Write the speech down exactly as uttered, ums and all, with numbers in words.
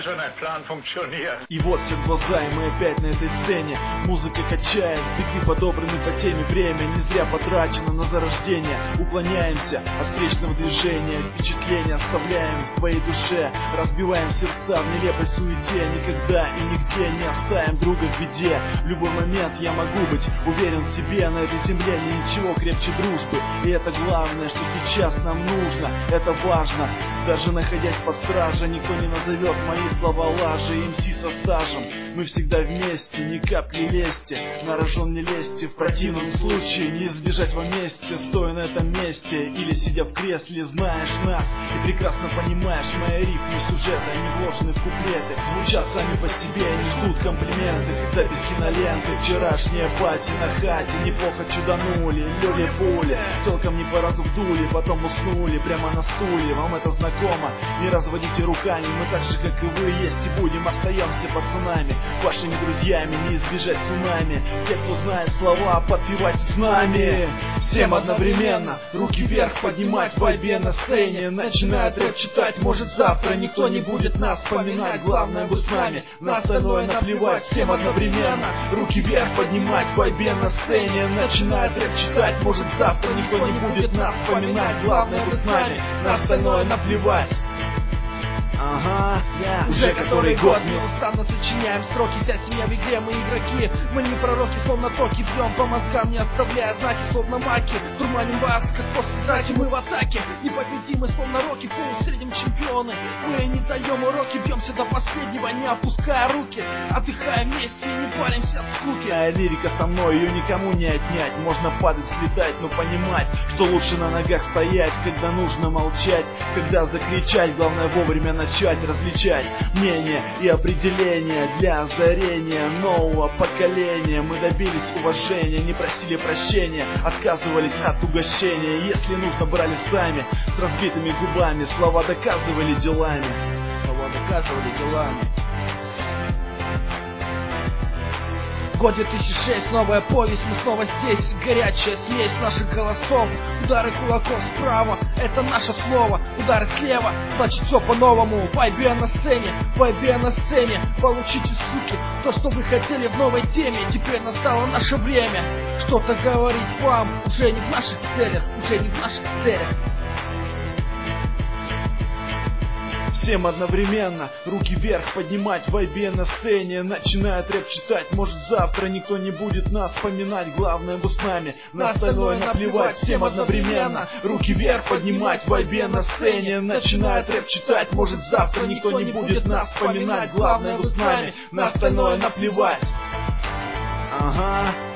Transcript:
schon ein Plan funktioniert. И вот все глаза, и мы опять на этой сцене. Музыка качает, биты подобраны по теме. Время не зря потрачено на зарождение. Уклоняемся от встречного движения. Впечатления оставляем в твоей душе. Разбиваем сердца в нелепой суете. Никогда и нигде не оставим друга в беде. В любой момент я могу быть уверен в себе. На этой земле ничего крепче дружбы. И это главное, что сейчас нам нужно. Это важно. Даже находясь под стражей, никто не назовет мои слова лажей. эм си со стажем, мы всегда вместе, ни капли лести. На рожон не лезьте, в противном случае не избежать вам мести. Стоя на этом месте или сидя в кресле, знаешь нас и прекрасно понимаешь, мои рифмы сюжета не вложены в куплеты. Звучат сами по себе, не ждут комплименты. Запись киноленты, вчерашняя пати на хате. Неплохо чуданули, лёли пули. Телкам не по разу вдули, потом уснули прямо на стуле. Вам это знакомо? Не разводите руками, мы так же, как и вы, есть и будем, остаемся пацанами. Вашими друзьями не избежать цунами. Те, кто знает слова, подпевать с нами. Всем одновременно руки вверх поднимать в вайбе на сцене. Начинает рэп читать, может завтра никто не будет нас вспоминать. Главное, вы с нами, на остальное наплевать. Всем одновременно руки вверх поднимать в вайбе на сцене. Начинает рэп читать, может завтра никто не будет нас вспоминать. Главное, вы с нами, на остальное наплевать. Ага, yeah. Уже который год неустанно сочиняем строки. Вся семья в игре, мы игроки. Мы не пророки, словно токи. Бьем по мозгам, не оставляя знаки, словно маки. Турманим вас, как после драки. Мы в атаке, непобедимы, словно роки. В среднем чемпионы, мы не даем уроки. Бьемся до последнего, не опуская руки. Отдыхаем вместе и не паримся от скуки. А лирика со мной, ее никому не отнять. Можно падать, слетать, но понимать, что лучше на ногах стоять, когда нужно молчать, когда закричать. Главное вовремя начать различать мнения и определения для озарения нового поколения. Мы добились уважения, не просили прощения, отказывались от угощения. Если нужно, брали сами, с разбитыми губами. Слова доказывали делами. Слова доказывали делами. Год две тысячи шестой, новая повесть, мы снова здесь. Горячая смесь наших голосов. Удары кулаков справа, это наше слово. Удары слева, значит все по-новому. Вайбе на сцене, вайбе на сцене. Получите, суки, то, что вы хотели в новой теме. Теперь настало наше время что-то говорить вам. Уже не в наших целях, уже не в наших целях. Всем одновременно руки вверх поднимать в вайбе на сцене. Начинает рэп читать, может завтра никто не будет нас вспоминать. Главное, вы с нами, на остальное наплевать. Всем одновременно руки вверх поднимать в вайбе на сцене. Начинает рэп читать, может завтра никто не будет нас вспоминать. Главное, вы с нами, на остальное наплевать. Ага.